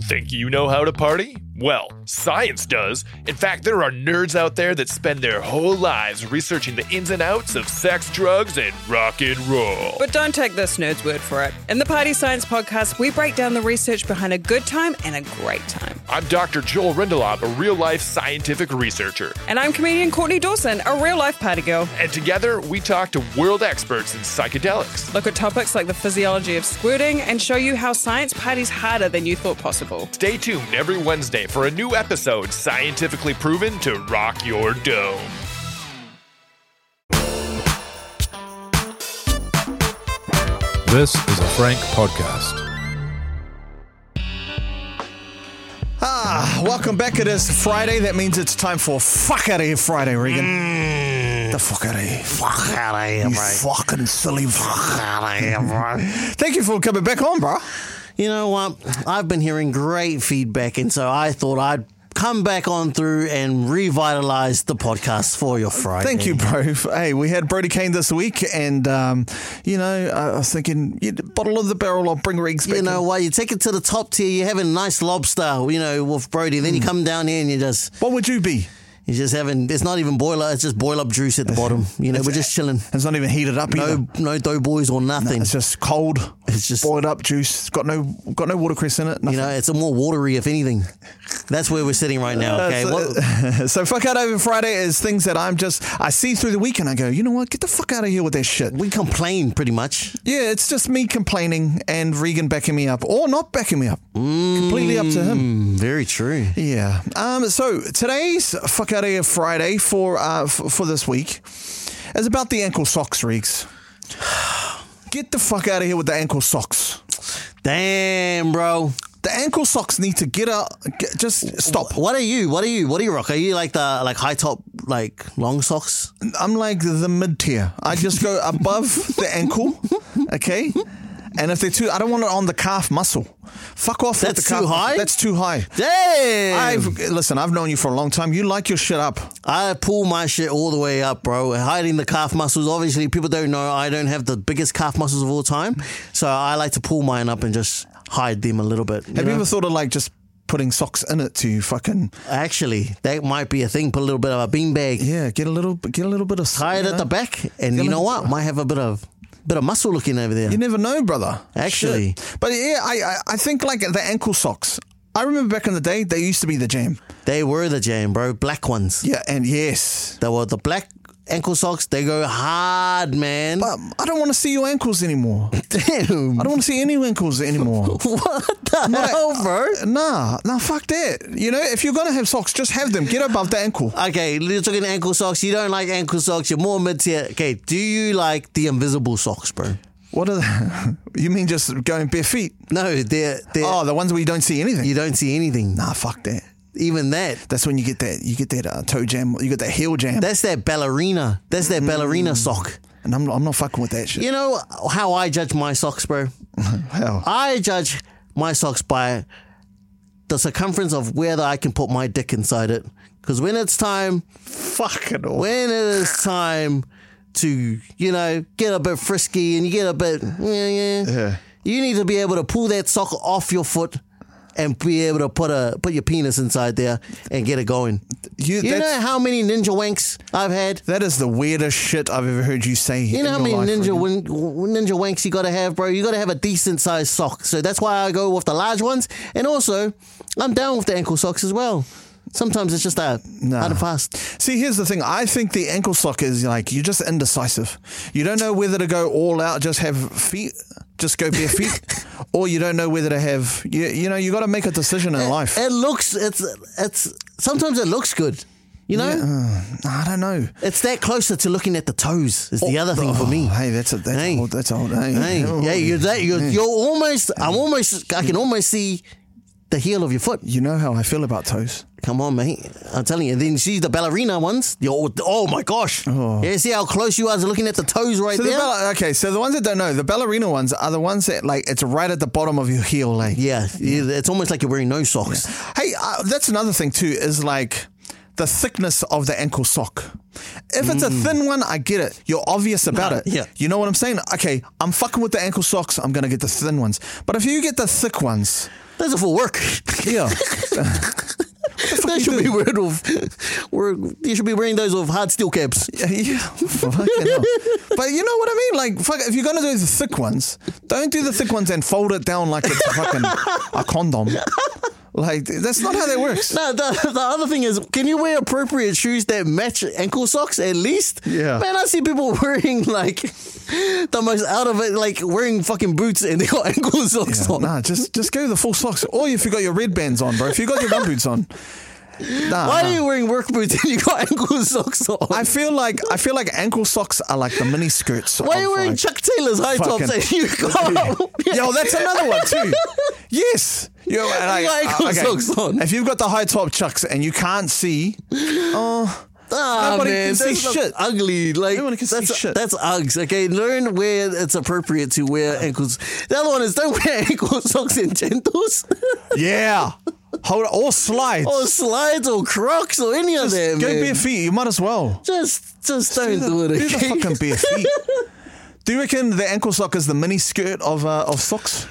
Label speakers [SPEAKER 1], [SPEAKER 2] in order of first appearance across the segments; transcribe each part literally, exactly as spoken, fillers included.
[SPEAKER 1] Think you know how to party? Well, science does. In fact, there are nerds out there that spend their whole lives researching the ins and outs of sex, drugs, and rock and roll.
[SPEAKER 2] But don't take this nerd's word for it. In the Party Science Podcast, we break down the research behind a good time and a great time.
[SPEAKER 1] I'm Doctor Joel Rindelop, a real-life scientific researcher.
[SPEAKER 2] And I'm comedian Courtney Dawson, a real-life party girl.
[SPEAKER 1] And together, we talk to world experts in psychedelics.
[SPEAKER 2] Look at topics like the physiology of squirting and show you how science parties harder than you thought possible.
[SPEAKER 1] Stay tuned every Wednesday for a new episode scientifically proven to rock your dome.
[SPEAKER 3] This is a Frank podcast.
[SPEAKER 4] Ah, welcome back. It is Friday. That means it's time for Fuck Outta Here Friday, Regan.
[SPEAKER 5] Mm.
[SPEAKER 4] The fuck outta here.
[SPEAKER 5] Fuck outta here,
[SPEAKER 4] You
[SPEAKER 5] bro.
[SPEAKER 4] fucking silly fuck.
[SPEAKER 5] Outta here, bro.
[SPEAKER 4] Thank you for coming back on, bro.
[SPEAKER 5] You know what? I've been hearing great feedback, and so I thought I'd come back on through and revitalize the podcast for your Friday.
[SPEAKER 4] Thank you, bro. Hey, we had Brody Kane this week, and, um, you know, I was thinking, yeah, bottle of the barrel, I'll bring Regs back
[SPEAKER 5] You know
[SPEAKER 4] in.
[SPEAKER 5] what? You take it to the top tier, you're having a nice lobster, you know, with Brody. Then you come down here and you just...
[SPEAKER 4] What would you be?
[SPEAKER 5] You're just having, it's not even boiler, it's just boil up juice at the bottom. You know, we're just chilling.
[SPEAKER 4] It's not even heated up either.
[SPEAKER 5] No, no doughboys or nothing.
[SPEAKER 4] It's just cold.
[SPEAKER 5] It's just-
[SPEAKER 4] boiled up juice. It's got no got no watercress in it.
[SPEAKER 5] You
[SPEAKER 4] Nothing.
[SPEAKER 5] know, it's a more watery, if anything. That's where we're sitting right now, okay?
[SPEAKER 4] Uh,
[SPEAKER 5] What,
[SPEAKER 4] so, so fuck out over Friday is things that I'm just I see through the week and I go, you know what? Get the fuck out of here with that shit.
[SPEAKER 5] we complain pretty much.
[SPEAKER 4] Yeah, it's just me complaining and Regan backing me up or not backing me up. Completely up to him.
[SPEAKER 5] Mm, very true.
[SPEAKER 4] Yeah. Um. So today's fuck out of here Friday for uh f- for this week is about the ankle socks, Regs. Get the fuck out of here with the ankle socks.
[SPEAKER 5] Damn, bro.
[SPEAKER 4] The ankle socks need to get out. Get, just stop.
[SPEAKER 5] What are you? What are you? What do you rock? Are you like the like high top, like long socks?
[SPEAKER 4] I'm like the mid tier. I just go above the ankle, okay? And if they're too, I don't want it on the calf muscle. Fuck off. with
[SPEAKER 5] That's
[SPEAKER 4] the calf
[SPEAKER 5] too high?
[SPEAKER 4] muscle. That's too high.
[SPEAKER 5] Damn.
[SPEAKER 4] I've listen. I've known you for a long time. You like your shit up.
[SPEAKER 5] I pull my shit all the way up, bro. Hiding the calf muscles. Obviously, people don't know I don't have the biggest calf muscles of all time, so I like to pull mine up and just hide them a little bit.
[SPEAKER 4] Have you
[SPEAKER 5] know?
[SPEAKER 4] ever thought of like just putting socks in it to fucking
[SPEAKER 5] Actually, that might be a thing. Put a little bit of a beanbag,
[SPEAKER 4] yeah? Get a little, get a little bit of
[SPEAKER 5] tie it
[SPEAKER 4] you
[SPEAKER 5] at
[SPEAKER 4] know?
[SPEAKER 5] the back, and
[SPEAKER 4] Get
[SPEAKER 5] you
[SPEAKER 4] a-
[SPEAKER 5] know what? Might have a bit of bit of muscle looking over there.
[SPEAKER 4] You never know, brother.
[SPEAKER 5] Actually.
[SPEAKER 4] Shit. But yeah, I, I I think like the ankle socks. I remember back in the day they used to be the jam.
[SPEAKER 5] They were the jam, bro. Black ones.
[SPEAKER 4] Yeah, and yes,
[SPEAKER 5] They were the black ankle socks. They go hard, man.
[SPEAKER 4] but I don't want to see your ankles anymore.
[SPEAKER 5] Damn.
[SPEAKER 4] I don't want to see any ankles anymore.
[SPEAKER 5] What the
[SPEAKER 4] Not
[SPEAKER 5] hell,
[SPEAKER 4] a-
[SPEAKER 5] bro?
[SPEAKER 4] Nah, nah, fuck that. You know, if you're gonna have socks, just have them. Get above the ankle.
[SPEAKER 5] Okay, you're talking ankle socks. You don't like ankle socks. You're more mid-tier. Okay, do you like the invisible socks, bro?
[SPEAKER 4] What are the, you mean? Just going bare feet?
[SPEAKER 5] No, they're, they're
[SPEAKER 4] Oh, the ones where you don't see anything.
[SPEAKER 5] you don't see anything.
[SPEAKER 4] Nah, fuck that.
[SPEAKER 5] Even that.
[SPEAKER 4] That's when you get that. You get that uh, toe jam. You get that heel jam.
[SPEAKER 5] That's that ballerina. That's that ballerina sock.
[SPEAKER 4] and I'm I'm not fucking with that shit.
[SPEAKER 5] You know how I judge my socks, bro?
[SPEAKER 4] Hell.
[SPEAKER 5] I judge my socks by the circumference of whether I can put my dick inside it. Because when it's time,
[SPEAKER 4] Fucking all.
[SPEAKER 5] when it is time to, you know, get a bit frisky and you get a bit, yeah, yeah,
[SPEAKER 4] Yeah.
[SPEAKER 5] you need to be able to pull that sock off your foot and be able to put a put your penis inside there and get it going.
[SPEAKER 4] You,
[SPEAKER 5] You
[SPEAKER 4] that's,
[SPEAKER 5] know how many ninja wanks I've had?
[SPEAKER 4] that is the weirdest shit I've ever heard you say.
[SPEAKER 5] You know how many ninja win- ninja wanks you got to have, bro? You got to have a decent sized sock. So that's why I go with the large ones. And also, I'm down with the ankle socks as well. Sometimes it's just that
[SPEAKER 4] Nah.
[SPEAKER 5] hard and fast.
[SPEAKER 4] See, here's the thing. I think the ankle sock is like, you're just indecisive. You don't know whether to go all out, just have feet, just go bare feet, or you don't know whether to have, you, you know, you got to make a decision in life.
[SPEAKER 5] It looks, it's, it's, sometimes it looks good. You know?
[SPEAKER 4] Uh, I don't know.
[SPEAKER 5] It's that closer to looking at the toes is the other thing for me.
[SPEAKER 4] Oh, hey, that's a, that's
[SPEAKER 5] Hey.
[SPEAKER 4] old. That's old. Hey,
[SPEAKER 5] Hey,
[SPEAKER 4] oh,
[SPEAKER 5] yeah, you're that, you're,
[SPEAKER 4] yeah.
[SPEAKER 5] you're almost, I'm almost, I can almost see the heel of your foot.
[SPEAKER 4] You know how I feel about toes.
[SPEAKER 5] Come on, mate. I'm telling you. And then you see the ballerina ones. Yo, oh, my gosh.
[SPEAKER 4] Oh.
[SPEAKER 5] Yeah, see how close you are to looking at the toes right
[SPEAKER 4] So the
[SPEAKER 5] there?
[SPEAKER 4] ball- okay, so the ones that don't know, the ballerina ones are the ones that like it's right at the bottom of your heel, like.
[SPEAKER 5] yeah, it's almost like you're wearing no socks.
[SPEAKER 4] Hey, uh, that's another thing too. Is like the thickness of the ankle sock. If it's a thin one, I get it. You're obvious about
[SPEAKER 5] Nah,
[SPEAKER 4] it.
[SPEAKER 5] yeah.
[SPEAKER 4] You know what I'm saying? Okay, I'm fucking with the ankle socks. I'm gonna get the thin ones. But if you get the thick ones,
[SPEAKER 5] Those are for work.
[SPEAKER 4] Yeah.
[SPEAKER 5] They should be wearing of, you should be wearing those with hard steel caps.
[SPEAKER 4] Yeah, yeah. Fucking hell. But you know what I mean? Like, fuck, if you're going to do the thick ones, don't do the thick ones and fold it down like it's a fucking a condom. Like, that's not how that works.
[SPEAKER 5] No, the, the other thing is, can you wear appropriate shoes that match ankle socks at least?
[SPEAKER 4] Yeah.
[SPEAKER 5] Man, I see people wearing, like, the most out of it, like, wearing fucking boots and they got ankle socks
[SPEAKER 4] Yeah,
[SPEAKER 5] on.
[SPEAKER 4] nah, just just go the full socks. Or if you got your red bands on, bro. If you got your run boots on. Nah,
[SPEAKER 5] Why
[SPEAKER 4] nah.
[SPEAKER 5] are you wearing work boots and you got ankle socks on?
[SPEAKER 4] I feel like I feel like ankle socks are like the mini skirts.
[SPEAKER 5] Why are you
[SPEAKER 4] of,
[SPEAKER 5] wearing
[SPEAKER 4] like,
[SPEAKER 5] Chuck Taylor's high tops
[SPEAKER 4] fucking-
[SPEAKER 5] and you got...
[SPEAKER 4] Yo, that's another one too. Yes. Yo, like,
[SPEAKER 5] got ankle socks on.
[SPEAKER 4] If you've got the high top chucks and you can't see, oh,
[SPEAKER 5] Ah,
[SPEAKER 4] Nobody
[SPEAKER 5] man,
[SPEAKER 4] can see
[SPEAKER 5] that's
[SPEAKER 4] shit.
[SPEAKER 5] ugly. Like
[SPEAKER 4] Nobody can see
[SPEAKER 5] that's
[SPEAKER 4] shit.
[SPEAKER 5] that's Uggs. Okay, learn where it's appropriate to wear ankles. The other one is don't wear ankle socks in gentles,
[SPEAKER 4] yeah. Hold or slides.
[SPEAKER 5] or slides, or Crocs, or any of
[SPEAKER 4] Just
[SPEAKER 5] that.
[SPEAKER 4] go
[SPEAKER 5] man.
[SPEAKER 4] bare feet. You might as well.
[SPEAKER 5] Just, just don't
[SPEAKER 4] do the,
[SPEAKER 5] do it.
[SPEAKER 4] do the
[SPEAKER 5] Okay?
[SPEAKER 4] fucking bare feet. Do you reckon the ankle sock is the mini skirt of uh, of socks?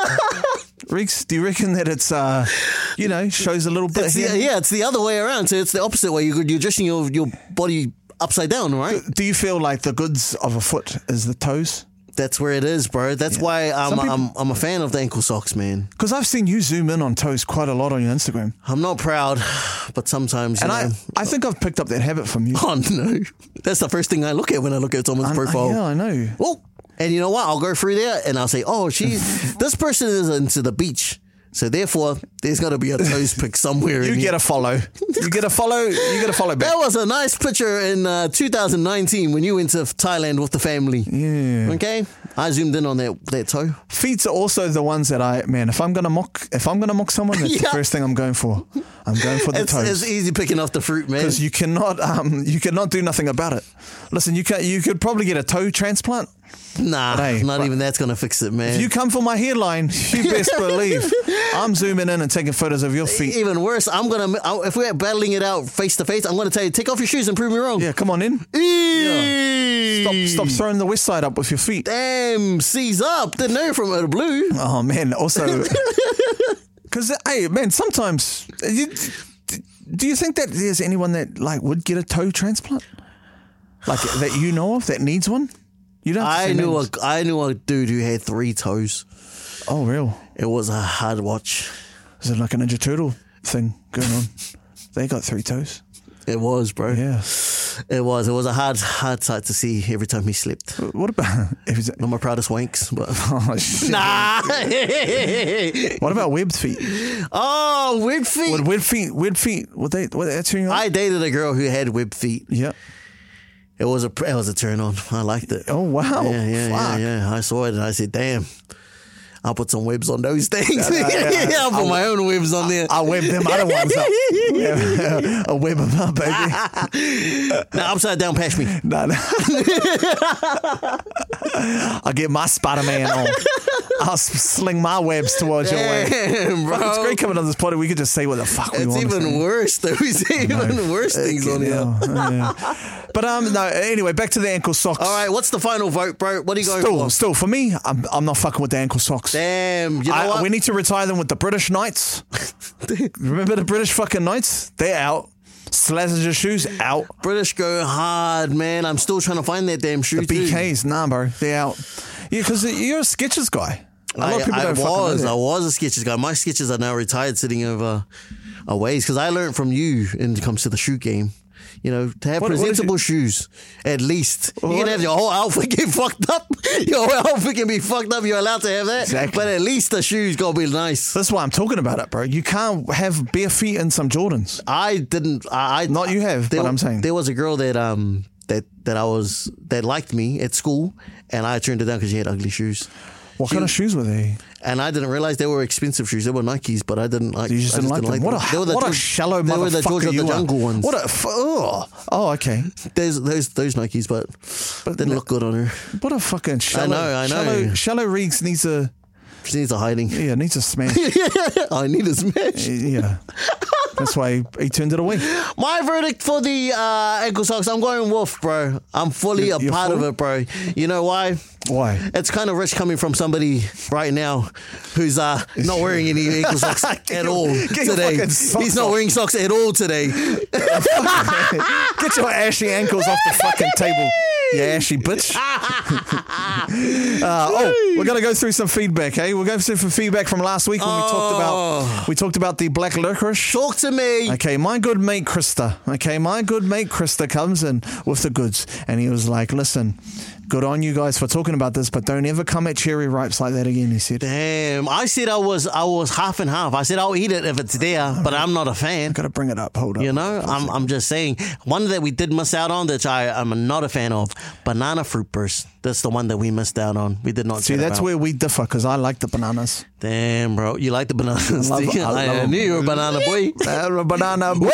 [SPEAKER 4] Riggs, do you reckon that it's uh, you know, shows a little bit?
[SPEAKER 5] It's the,
[SPEAKER 4] here?
[SPEAKER 5] yeah, it's the other way around. So it's the opposite way. You're, you're dressing your your body upside down, right?
[SPEAKER 4] Do you feel like the goods of a foot is the toes?
[SPEAKER 5] That's where it is, bro. That's why I'm,
[SPEAKER 4] Some people-
[SPEAKER 5] I'm I'm a fan of the ankle socks, man.
[SPEAKER 4] Because I've seen you zoom in on toes quite a lot on your Instagram.
[SPEAKER 5] I'm not proud, but sometimes, you
[SPEAKER 4] And
[SPEAKER 5] know.
[SPEAKER 4] I, I think I've picked up that habit from you.
[SPEAKER 5] Oh no, that's the first thing I look at when I look at someone's
[SPEAKER 4] I-
[SPEAKER 5] profile.
[SPEAKER 4] yeah, I know.
[SPEAKER 5] Oh, and you know what? I'll go through there and I'll say, oh, she's this person is into the beach, so therefore there's got to be a toes pic somewhere.
[SPEAKER 4] You
[SPEAKER 5] in
[SPEAKER 4] get
[SPEAKER 5] here.
[SPEAKER 4] a follow. You get a follow. You get a follow back.
[SPEAKER 5] That was a nice picture in uh, two thousand nineteen when you went to Thailand with the family.
[SPEAKER 4] Yeah.
[SPEAKER 5] Okay, I zoomed in on that that toe.
[SPEAKER 4] Feet are also the ones that I man. If I'm gonna mock, if I'm gonna mock someone, that's
[SPEAKER 5] Yeah.
[SPEAKER 4] the first thing I'm going for. I'm going for the
[SPEAKER 5] It's,
[SPEAKER 4] toes.
[SPEAKER 5] it's easy picking off the fruit, man.
[SPEAKER 4] Because you cannot, um, you cannot do nothing about it. Listen, you can, you could probably get a toe transplant.
[SPEAKER 5] Nah,
[SPEAKER 4] Hey,
[SPEAKER 5] not
[SPEAKER 4] but-
[SPEAKER 5] even that's gonna fix it, man.
[SPEAKER 4] If you come for my hairline, you best believe I'm zooming in and taking photos of your feet.
[SPEAKER 5] Even worse, I'm gonna I- if we're battling it out face to face, I'm gonna tell you take off your shoes and prove me wrong.
[SPEAKER 4] Yeah, come on in.
[SPEAKER 5] Eee.
[SPEAKER 4] Stop, stop throwing the west side up with your feet.
[SPEAKER 5] Damn, C's up. Didn't know from out of blue.
[SPEAKER 4] Oh man, also, because hey man, sometimes you, do you think that there's anyone that like would get a toe transplant, like that you know of that needs one? You don't. Have to
[SPEAKER 5] I
[SPEAKER 4] say
[SPEAKER 5] knew a
[SPEAKER 4] names.
[SPEAKER 5] I knew a dude who had three toes.
[SPEAKER 4] Oh real?
[SPEAKER 5] It was a hard watch.
[SPEAKER 4] Is it like a Ninja Turtle thing going on? They got three toes.
[SPEAKER 5] It was, bro.
[SPEAKER 4] Yeah.
[SPEAKER 5] It was. It was a hard, hard sight to see every time he slept.
[SPEAKER 4] What about if it's,
[SPEAKER 5] Not my proudest wanks, but
[SPEAKER 4] oh, shit.
[SPEAKER 5] nah.
[SPEAKER 4] What about webbed feet?
[SPEAKER 5] Oh, weird feet.
[SPEAKER 4] Would webbed feet? Webbed feet? Would they? Would that turn you on?
[SPEAKER 5] I dated a girl who had web feet.
[SPEAKER 4] Yeah.
[SPEAKER 5] It was a it was a turn on. I liked it.
[SPEAKER 4] Oh wow.
[SPEAKER 5] Yeah, yeah, yeah,
[SPEAKER 4] Fuck.
[SPEAKER 5] yeah. I saw it and I said, damn. I'll put some webs on those things.
[SPEAKER 4] yeah, yeah.
[SPEAKER 5] I'll put my own webs on there.
[SPEAKER 4] I'll web them other ones up. Yeah. I'll web them up, baby.
[SPEAKER 5] Now, upside down, pash me.
[SPEAKER 4] No, no. I'll get my Spider-Man on. I'll s- sling my webs towards your way.
[SPEAKER 5] Damn, bro.
[SPEAKER 4] Fuck, it's great coming on this pod. We could just say what the fuck we
[SPEAKER 5] It's
[SPEAKER 4] want. to
[SPEAKER 5] even
[SPEAKER 4] say.
[SPEAKER 5] worse, though. It's even worse things on here.
[SPEAKER 4] Yeah, yeah. But um, no. Anyway, back to the ankle socks.
[SPEAKER 5] All right, what's the final vote, bro? What are you going
[SPEAKER 4] Still,
[SPEAKER 5] for?
[SPEAKER 4] still, for me, I'm, I'm not fucking with the ankle socks.
[SPEAKER 5] Damn, you know
[SPEAKER 4] I-
[SPEAKER 5] what?
[SPEAKER 4] we need to retire them with the British Knights. Remember the British fucking Knights? They're out. Slazenger shoes out.
[SPEAKER 5] British go hard, man. I'm still trying to find that damn shoe.
[SPEAKER 4] The B Ks, nah, bro, they're out. Yeah, because you're a Skechers guy. A lot
[SPEAKER 5] I,
[SPEAKER 4] of people
[SPEAKER 5] I
[SPEAKER 4] don't fucking know
[SPEAKER 5] was,
[SPEAKER 4] that.
[SPEAKER 5] I was a Skechers guy. My Skechers are now retired, sitting over a ways because I learned from you when it comes to the shoe game. You know, to have
[SPEAKER 4] What- what is
[SPEAKER 5] presentable
[SPEAKER 4] your-
[SPEAKER 5] shoes, at least. You
[SPEAKER 4] What-
[SPEAKER 5] can have your whole outfit get fucked up. Your whole outfit can be fucked up. You're allowed to have that.
[SPEAKER 4] Exactly.
[SPEAKER 5] But at least the shoes got to be nice.
[SPEAKER 4] That's why I'm talking about it, bro. You can't have bare feet in some Jordans.
[SPEAKER 5] I didn't. I, I
[SPEAKER 4] Not you have,
[SPEAKER 5] there,
[SPEAKER 4] but I'm saying.
[SPEAKER 5] there was a girl that um that that I was that liked me at school, and I turned her down because she had ugly shoes.
[SPEAKER 4] What kind of shoes were they?
[SPEAKER 5] And I didn't realize they were expensive shoes. They were Nikes, but I didn't like.
[SPEAKER 4] You just
[SPEAKER 5] I
[SPEAKER 4] didn't like them. What a,
[SPEAKER 5] They were the
[SPEAKER 4] what a
[SPEAKER 5] George-
[SPEAKER 4] shallow
[SPEAKER 5] They
[SPEAKER 4] motherfucker
[SPEAKER 5] were the George of the
[SPEAKER 4] you are.
[SPEAKER 5] Jungle ones.
[SPEAKER 4] What a... F- oh. oh, okay.
[SPEAKER 5] Those those those Nikes, but, but didn't look good on her.
[SPEAKER 4] What a fucking shallow...
[SPEAKER 5] know, I know.
[SPEAKER 4] Shallow, shallow Riggs needs a...
[SPEAKER 5] She needs a hiding.
[SPEAKER 4] Yeah, needs a smash.
[SPEAKER 5] I need a smash.
[SPEAKER 4] Yeah. That's why he, he turned it away.
[SPEAKER 5] My verdict for the uh, ankle socks, I'm going wolf, bro. I'm fully
[SPEAKER 4] You're-
[SPEAKER 5] a
[SPEAKER 4] you're
[SPEAKER 5] part of
[SPEAKER 4] full?
[SPEAKER 5] it, bro. You know why?
[SPEAKER 4] Why?
[SPEAKER 5] It's kind of rich coming from somebody right now who's uh, not wearing any ankle socks at all
[SPEAKER 4] get your
[SPEAKER 5] today.
[SPEAKER 4] fucking socks
[SPEAKER 5] He's not
[SPEAKER 4] off.
[SPEAKER 5] wearing socks at all today.
[SPEAKER 4] Get your ashy ankles off the fucking table, you ashy bitch. uh, oh, we're gonna go through some feedback, eh? We're going through some feedback from last week when we talked about we talked about the black licorice.
[SPEAKER 5] Talk to me.
[SPEAKER 4] Okay, my good mate Krista. Okay, my good mate Krista comes in with the goods, and he was like, "Listen, good on you guys for talking about this, but don't ever come at cherry ripes like that again." He said,
[SPEAKER 5] Damn, I said I was I was half and half. I said I'll eat it if it's there, but I'm not a fan.
[SPEAKER 4] "Gotta bring it up. Hold up."
[SPEAKER 5] You know, I'm I'm just saying. One that we did miss out on that I am not a fan of, banana fruit burst. That's the one that we missed out on. We did not
[SPEAKER 4] See,
[SPEAKER 5] chat
[SPEAKER 4] that's
[SPEAKER 5] about.
[SPEAKER 4] where we differ because I like the bananas.
[SPEAKER 5] Damn, bro, you like the bananas?
[SPEAKER 4] I love-
[SPEAKER 5] do you?
[SPEAKER 4] I love
[SPEAKER 5] I,
[SPEAKER 4] 'em.
[SPEAKER 5] knew you were a banana boy.
[SPEAKER 4] Uh, a banana. boy.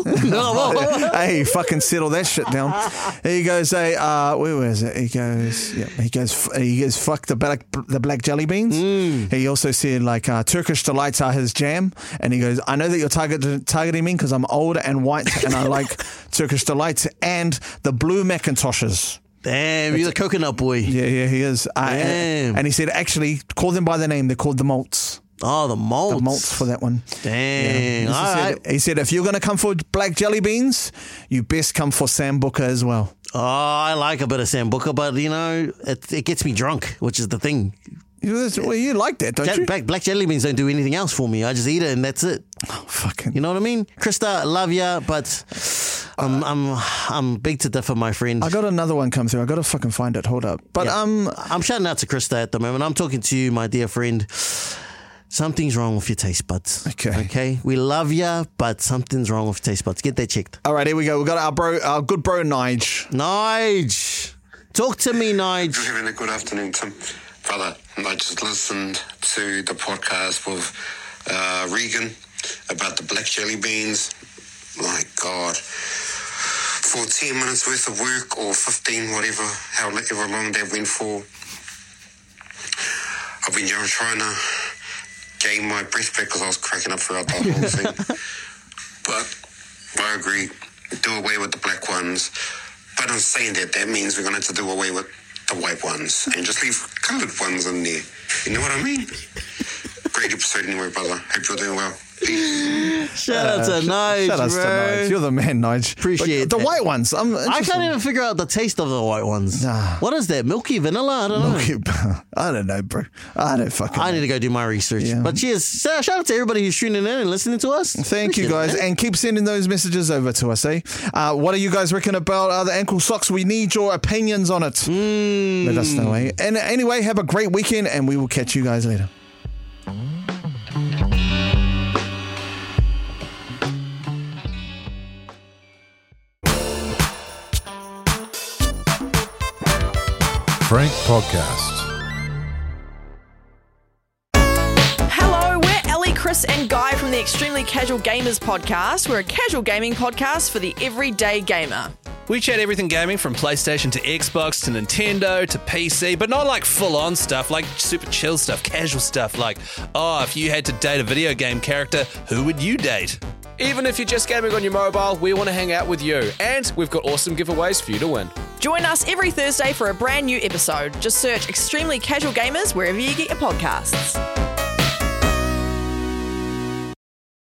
[SPEAKER 5] No,
[SPEAKER 4] Hey, fucking settle that shit down. He goes, hey, uh, where was it? He goes, yeah, he goes, he goes, fuck the black, the black jelly beans.
[SPEAKER 5] Mm.
[SPEAKER 4] He also said like uh, Turkish delights are his jam, and he goes, I know that you're target, targeting me because I'm old and white, and I like Turkish delights and the blue Macintoshes.
[SPEAKER 5] Damn, you're the coconut boy.
[SPEAKER 4] Yeah, yeah, he is. Uh,
[SPEAKER 5] Damn.
[SPEAKER 4] and, and he said, actually, call them by their name. They're called the malts.
[SPEAKER 5] Oh, the malts.
[SPEAKER 4] The malts for that one.
[SPEAKER 5] Dang.
[SPEAKER 4] He
[SPEAKER 5] All
[SPEAKER 4] said,
[SPEAKER 5] right.
[SPEAKER 4] he said, if you're going to come for black jelly beans, you best come for Sambuca as well.
[SPEAKER 5] Oh, I like a bit of Sambuca, but you know, it, it gets me drunk, which is the thing.
[SPEAKER 4] You- Well, you like that, don't
[SPEAKER 5] Ja-
[SPEAKER 4] you?
[SPEAKER 5] Black, black jelly beans don't do anything else for me. I just eat it and that's it.
[SPEAKER 4] Oh, fucking.
[SPEAKER 5] You know what I mean? Krista, I love ya, but I'm I'm I'm big to differ, my friend.
[SPEAKER 4] I got another one come through. I got to fucking find it. Hold up. But
[SPEAKER 5] Yeah.
[SPEAKER 4] um,
[SPEAKER 5] I'm shouting out to Krista at the moment. I'm talking to you, my dear friend. Something's wrong with your taste buds.
[SPEAKER 4] Okay.
[SPEAKER 5] Okay. We love ya, but something's wrong with your taste buds. Get that checked.
[SPEAKER 4] all right, here we go. We got our bro, our good bro Nige.
[SPEAKER 5] Nige, talk to me, Nige.
[SPEAKER 6] Good evening, good afternoon, Tim. Brother, I just listened to the podcast with uh, Regan about the black jelly beans. My God. For ten minutes worth of work or fifteen, whatever, however long that went for, I've been just trying to gain my breath back because I was cracking up throughout the whole thing. But I agree, do away with the black ones. But I'm saying that that means we're going to have to do away with the white ones and just leave coloured ones in there. You know what I mean? Great episode anyway, brother. Hope you're doing well. Peace.
[SPEAKER 5] Shout out to Nige,
[SPEAKER 4] Shout out to
[SPEAKER 5] bro.
[SPEAKER 4] Nige. You're the man, Nige.
[SPEAKER 5] Appreciate
[SPEAKER 4] But the
[SPEAKER 5] that.
[SPEAKER 4] white ones. I'm
[SPEAKER 5] I can't even figure out the taste of the white ones.
[SPEAKER 4] Nah.
[SPEAKER 5] What is that? Milky vanilla? I don't know.
[SPEAKER 4] even. I don't know, bro. I don't fucking.
[SPEAKER 5] I
[SPEAKER 4] know.
[SPEAKER 5] need to go do my research.
[SPEAKER 4] Yeah.
[SPEAKER 5] But cheers. So, shout out to everybody who's tuning in and listening to us.
[SPEAKER 4] Thank you,
[SPEAKER 5] Appreciate it,
[SPEAKER 4] guys,
[SPEAKER 5] man.
[SPEAKER 4] and keep sending those messages over to us, eh? Uh, what do you guys reckon about uh, the ankle socks? We need your opinions on it.
[SPEAKER 5] Mm.
[SPEAKER 4] Let us know, eh? And anyway, have a great weekend, and we will catch you guys later.
[SPEAKER 3] Frank Podcast.
[SPEAKER 7] Hello, we're Ellie, Chris, and Guy from the Extremely Casual Gamers podcast. We're a casual gaming podcast for the everyday gamer.
[SPEAKER 8] We chat everything gaming from PlayStation to Xbox to Nintendo to P C, but not like full-on stuff, like super chill stuff, casual stuff like, oh, if you had to date a video game character, who would you date?
[SPEAKER 9] Even if you're just gaming on your mobile, we want to hang out with you. And we've got awesome giveaways for you to win.
[SPEAKER 7] Join us every Thursday for a brand new episode. Just search Extremely Casual Gamers wherever you get your podcasts.